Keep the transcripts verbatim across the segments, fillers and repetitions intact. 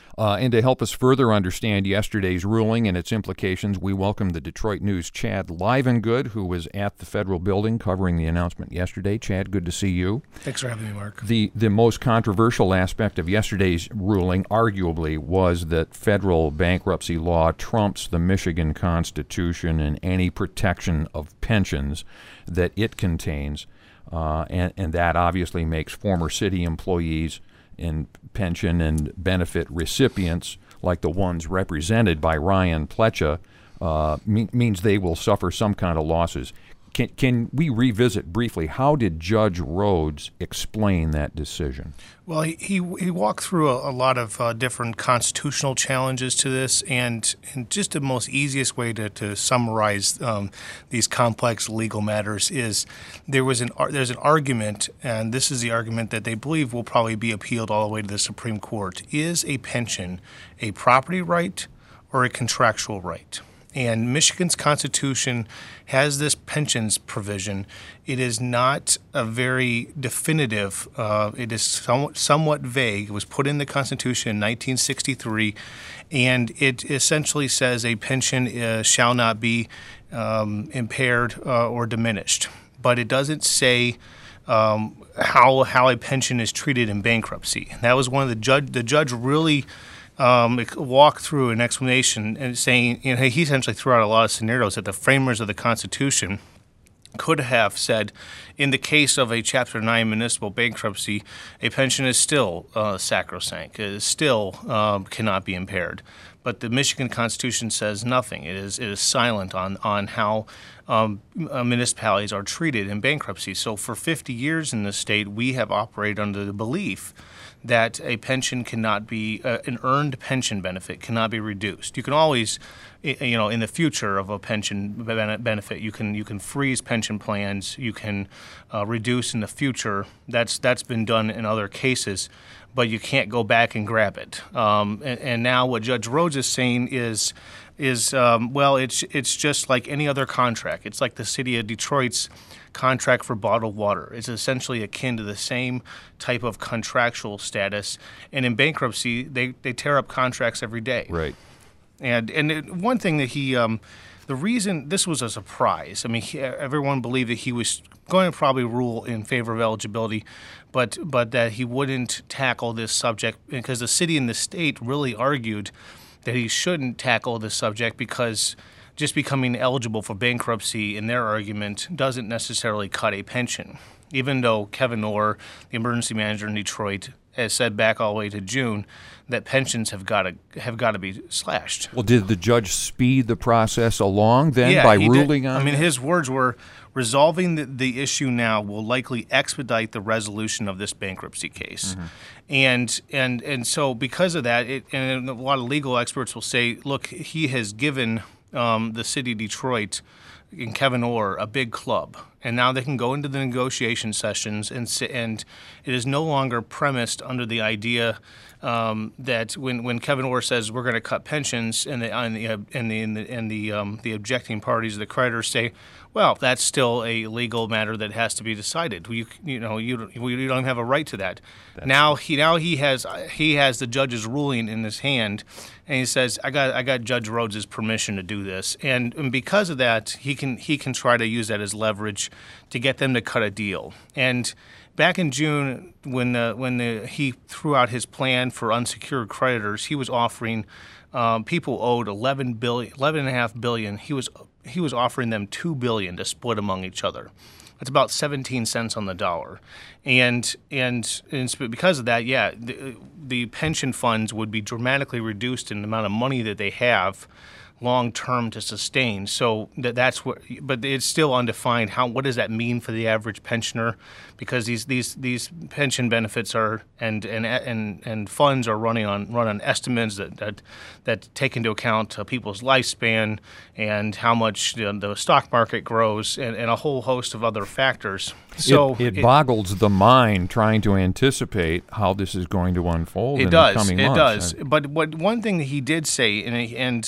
Uh, and to help us further understand yesterday's ruling and its implications, we welcome the Detroit News' Chad Livengood, who was at the federal building covering the announcement yesterday. Chad, good to see you. Thanks for having me, Mark. The, the most controversial aspect of yesterday's ruling, arguably, was that federal bankruptcy law trumps the Michigan Constitution and any protection of pensions that it contains. Uh, and, and that obviously makes former city employees and pension and benefit recipients, like the ones represented by Ryan Plecha, uh, me- means they will suffer some kind of losses. Can, can we revisit briefly, how did Judge Rhodes explain that decision? Well, he he, he walked through a, a lot of uh, different constitutional challenges to this, and, and just the most easiest way to, to summarize um, these complex legal matters is there was an there's an argument, and this is the argument that they believe will probably be appealed all the way to the Supreme Court. Is a pension a property right or a contractual right? And Michigan's Constitution has this pensions provision. It is not a very definitive. Uh, it is somewhat, somewhat vague. It was put in the Constitution in nineteen sixty-three, and it essentially says a pension uh, shall not be um, impaired uh, or diminished. But it doesn't say um, how how a pension is treated in bankruptcy. And that was one of the judge. The judge really. Um, walk through an explanation and saying, you know, he essentially threw out a lot of scenarios that the framers of the Constitution could have said, in the case of a Chapter nine municipal bankruptcy, a pension is still uh, sacrosanct, it is still um, cannot be impaired. But the Michigan Constitution says nothing. It is it is silent on on how um, municipalities are treated in bankruptcy. So for fifty years in the state, we have operated under the belief that a pension cannot be, uh, an earned pension benefit cannot be reduced. You can always, you know, in the future of a pension benefit, you can you can freeze pension plans, you can uh, reduce in the future. That's that's been done in other cases, but you can't go back and grab it. Um, and, and now what Judge Rhodes is saying is, is um, well, it's it's just like any other contract. It's like the city of Detroit's contract for bottled water. It's essentially akin to the same type of contractual status. And in bankruptcy, they, they tear up contracts every day. Right. And and it, one thing that he, um, the reason this was a surprise. I mean, he, everyone believed that he was going to probably rule in favor of eligibility, but but that he wouldn't tackle this subject because the city and the state really argued that he shouldn't tackle this subject because just becoming eligible for bankruptcy, in their argument, doesn't necessarily cut a pension. Even though Kevin Orr, the emergency manager in Detroit, has said back all the way to June that pensions have got to have got to be slashed. Well, did the judge speed the process along then yeah, by he ruling did. on I mean, that? his words were, resolving the, the issue now will likely expedite the resolution of this bankruptcy case. Mm-hmm. And and and so because of that, it, and a lot of legal experts will say, look, he has given um, the city of Detroit and Kevin Orr a big club, and now they can go into the negotiation sessions, and and it is no longer premised under the idea um, that when, when Kevin Orr says we're going to cut pensions, and the and the and the and the, and the, um, the objecting parties, the creditors, say, well, that's still a legal matter that has to be decided. You you know you you don't have a right to that. That's now he now he has he has the judge's ruling in his hand, and he says, I got I got Judge Rhodes' permission to do this, and, and because of that, he can he can try to use that as leverage to get them to cut a deal. And back in June, when the when the, he threw out his plan for unsecured creditors, he was offering um, people owed eleven billion, eleven and a half billion. He was he was offering them two billion to split among each other. That's about seventeen cents on the dollar, and and, and because of that, yeah, the, the pension funds would be dramatically reduced in the amount of money that they have long term to sustain. So that that's what, but it's still undefined. How what does that mean for the average pensioner? Because these these these pension benefits are and and and and funds are running on run on estimates that that, that take into account uh, people's lifespan and how much the, the stock market grows and, and a whole host of other factors. So it, it, it boggles the mind trying to anticipate how this is going to unfold it in does, the coming it months. It does. But what one thing that he did say, and and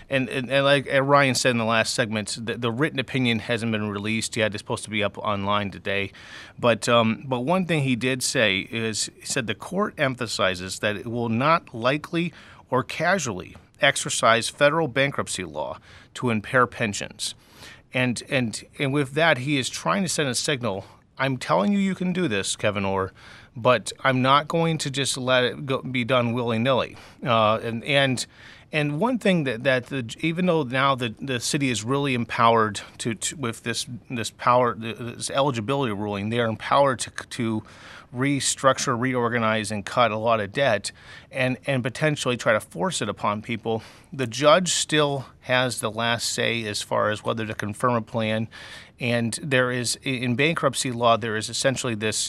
and, and, and like Ryan said in the last segment, the, the written opinion hasn't been released yet. It's supposed to be up online today. But um, but one thing he did say is he said the court emphasizes that it will not likely or casually exercise federal bankruptcy law to impair pensions. And and and with that, he is trying to send a signal. I'm telling you, you can do this, Kevin Orr, but I'm not going to just let it go, be done willy-nilly. Uh, and and and one thing that that the, even though now the, the city is really empowered to, to with this this power this eligibility ruling, they are empowered to to restructure, reorganize, and cut a lot of debt, and and potentially try to force it upon people. The judge still has the last say as far as whether to confirm a plan. And there is, in bankruptcy law, there is essentially this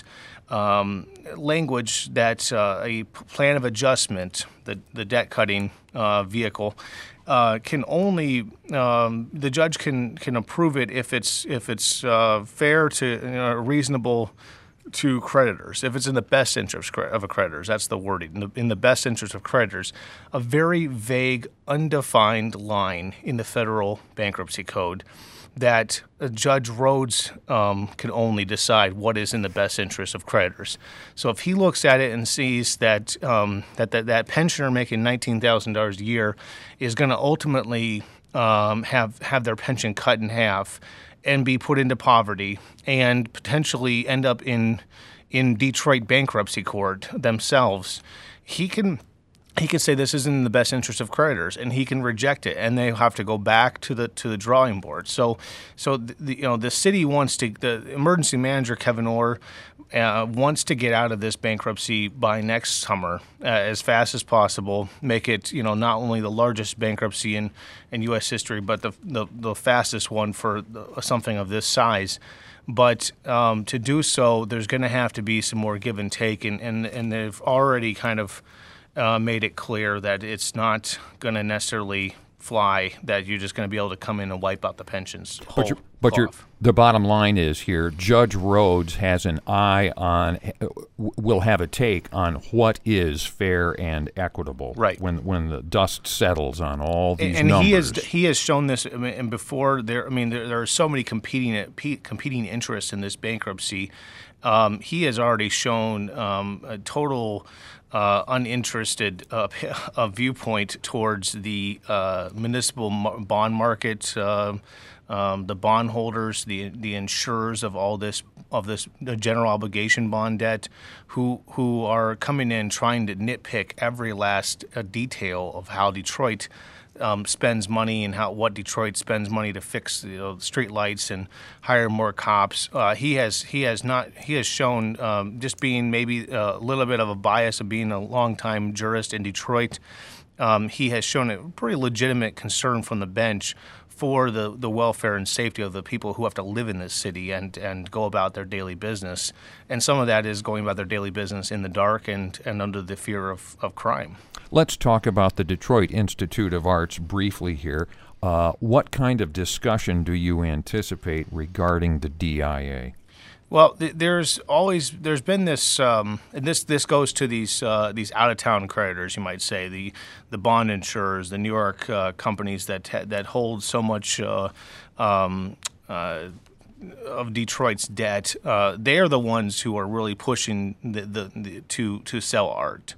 um, language that uh, a plan of adjustment, the, the debt cutting uh, vehicle, uh, can only um, the judge can can approve it if it's if it's uh, fair to you know, reasonable to creditors, if it's in the best interest of a creditors. That's the wording, in the, in the best interest of creditors. A very vague, undefined line in the federal bankruptcy code that uh, Judge Rhodes um, can only decide what is in the best interest of creditors. So if he looks at it and sees that um, that, that that pensioner making nineteen thousand dollars a year is going to ultimately um, have have their pension cut in half and be put into poverty and potentially end up in in Detroit bankruptcy court themselves, he can he can say this isn't in the best interest of creditors, and he can reject it, and they have to go back to the to the drawing board. So, so the, you know the city wants to the emergency manager Kevin Orr uh, wants to get out of this bankruptcy by next summer uh, as fast as possible. Make it you know not only the largest bankruptcy in, in U S history, but the the, the fastest one for the, something of this size. But um, to do so, there's going to have to be some more give and take, and and, and they've already kind of Uh, made it clear that it's not going to necessarily fly, that you're just going to be able to come in and wipe out the pensions. But, you're, but you're, the bottom line is here, Judge Rhodes has an eye on, will have a take on what is fair and equitable. Right. When when the dust settles on all these and, and numbers. he has he has shown this, I mean, and before there, I mean, there, there are so many competing competing interests in this bankruptcy. Um, he has already shown um, a total uh, uninterested uh, uh, viewpoint towards the uh, municipal bond market, uh, um, the bondholders, the the insurers of all this of this the general obligation bond debt, who who are coming in trying to nitpick every last uh, detail of how Detroit Um, spends money and how what Detroit spends money to fix you know, street lights and hire more cops. Uh, he has he has not he has shown um, just being maybe a little bit of a bias of being a longtime jurist in Detroit. Um, he has shown a pretty legitimate concern from the bench for the, the welfare and safety of the people who have to live in this city and, and go about their daily business. And some of that is going about their daily business in the dark and, and under the fear of, of crime. Let's talk about the Detroit Institute of Arts briefly here. Uh, what kind of discussion do you anticipate regarding the D I A? Well, th- there's always there's been this, um, and this this goes to these uh, these out of town creditors, you might say, the the bond insurers, the New York uh, companies that ha- that hold so much uh, um, uh, of Detroit's debt. Uh, they are the ones who are really pushing the, the, the to to sell art,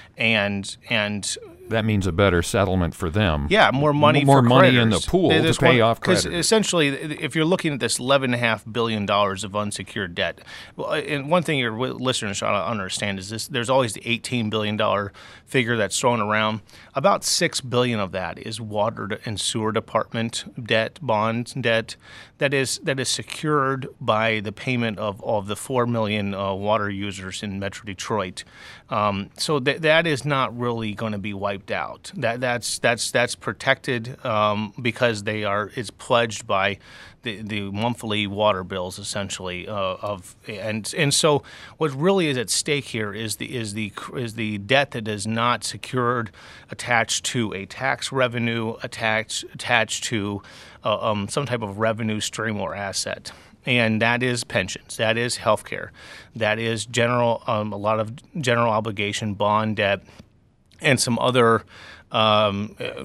and and. That means a better settlement for them. Yeah, more money more for money creditors. in the pool There's to pay one, off creditors. Because essentially, if you're looking at this eleven point five billion dollars of unsecured debt, well, and one thing your listeners should understand is this: there's always the eighteen billion dollars figure that's thrown around. About six billion dollars of that is water and sewer department debt, bond debt, that is that is secured by the payment of, of the four million uh, water users in Metro Detroit. Um, so th- that is not really going to be wiped out. That that's that's that's protected um, because they are it's pledged by the, the monthly water bills essentially uh, of and and so what really is at stake here is the is the is the debt that is not secured, attached to a tax revenue, attached attached to uh, um, some type of revenue stream or asset. And that is pensions, that is healthcare, that is general um, a lot of general obligation bond debt. and some other um, uh,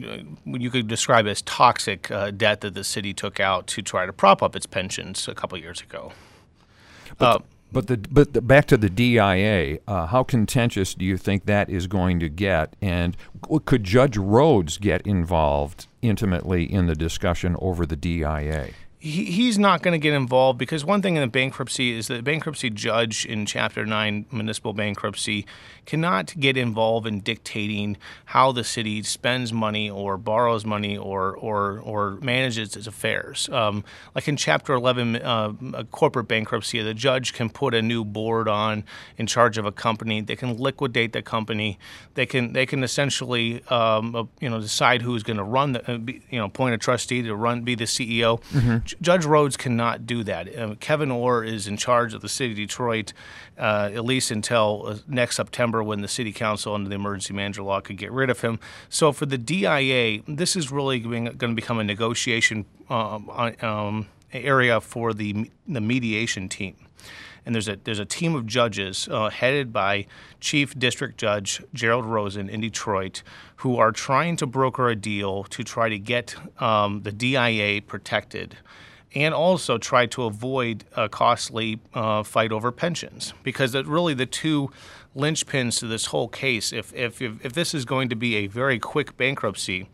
you could describe as toxic uh, debt that the city took out to try to prop up its pensions a couple years ago. But, Uh, the, but the but the, back to the D I A, uh, how contentious do you think that is going to get? And could Judge Rhodes get involved intimately in the discussion over the D I A? He, he's not going to get involved because one thing in the bankruptcy is that the bankruptcy judge in Chapter nine municipal bankruptcy cannot get involved in dictating how the city spends money or borrows money or or, or manages its affairs. Um, like in Chapter eleven, uh, a corporate bankruptcy, the judge can put a new board on in charge of a company. They can liquidate the company. They can they can essentially um, uh, you know decide who's going to run the uh, be, you know appoint a trustee to run be the C E O. Mm-hmm. Judge Rhodes cannot do that. Um, Kevin Orr is in charge of the city of Detroit uh, at least until uh, next September, when the city council under the emergency manager law could get rid of him. So for the D I A, this is really going to become a negotiation um, um, area for the the mediation team. And there's a there's a team of judges uh, headed by Chief District Judge Gerald Rosen in Detroit, who are trying to broker a deal to try to get um, the D I A protected, and also try to avoid a costly uh, fight over pensions, because it really the two linchpins to this whole case. If if if, if this is going to be a very quick bankruptcy,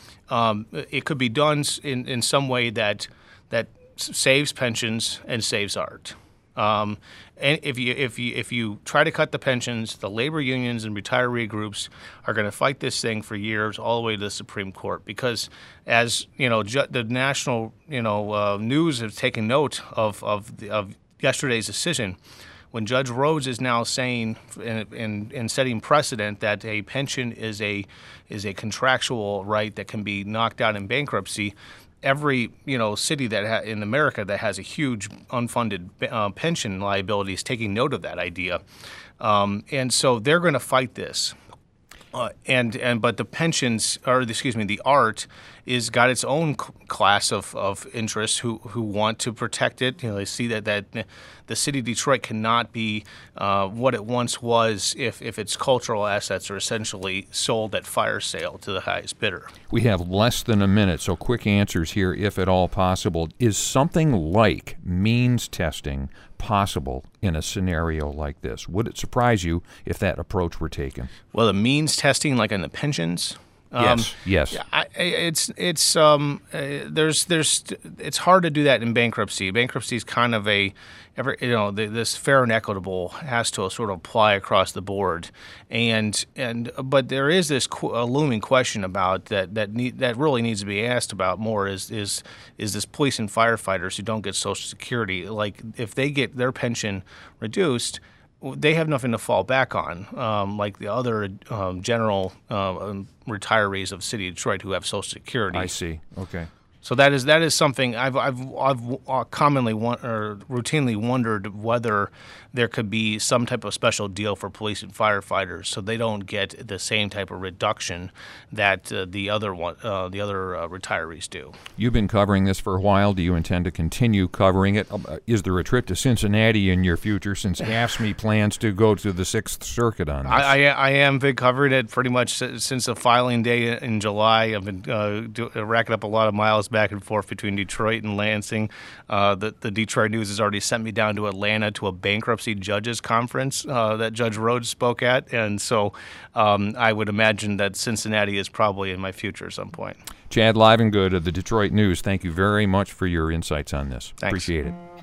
um, it could be done in, in some way that that saves pensions and saves art. Um, and if you if you if you try to cut the pensions, the labor unions and retiree groups are going to fight this thing for years, all the way to the Supreme Court. Because, as you know, ju- the national you know uh, news have taken note of of, the, of yesterday's decision, when Judge Rhodes is now saying in, in, in setting precedent that a pension is a is a contractual right that can be knocked out in bankruptcy. Every you know city that ha- in America that has a huge unfunded uh, pension liability is taking note of that idea, um, and so they're going to fight this. Uh, and and but the pensions, or excuse me, the art is got its own c- class of, of interests who, who want to protect it. You know, they see that, that the city of Detroit cannot be uh, what it once was if, if its cultural assets are essentially sold at fire sale to the highest bidder. We have less than a minute, so quick answers here, if at all possible. Is something like means testing possible in a scenario like this? Would it surprise you if that approach were taken? Well, the means testing, like in the pensions. Yes. Um, yes. I, it's it's um uh, there's there's it's hard to do that in bankruptcy. Bankruptcy is kind of a every you know the, this fair and equitable has to sort of apply across the board, and and but there is this qu- a looming question about that that need, that really needs to be asked about more is is is this police and firefighters who don't get Social Security, like if they get their pension reduced, they have nothing to fall back on, um, like the other um, general uh, retirees of the city of Detroit who have Social Security. I see. Okay. So that is that is something I've I've I've commonly won- or routinely wondered whether there could be some type of special deal for police and firefighters so they don't get the same type of reduction that uh, the other one uh, the other uh, retirees do. You've been covering this for a while. Do you intend to continue covering it? Uh, is there a trip to Cincinnati in your future, since AFSCME plans to go to the Sixth Circuit on this? I, I, I am been covering it pretty much since the filing day in July. I've been uh, do, uh, racking up a lot of miles back and forth between Detroit and Lansing. Uh, the, the Detroit News has already sent me down to Atlanta to a bankruptcy judges conference uh, that Judge Rhodes spoke at, and so um, I would imagine that Cincinnati is probably in my future at some point. Chad Livengood of the Detroit News, thank you very much for your insights on this. Thanks. Appreciate it.